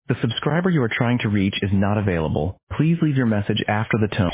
The subscriber you are trying to reach is not available. Please leave your message after the tone.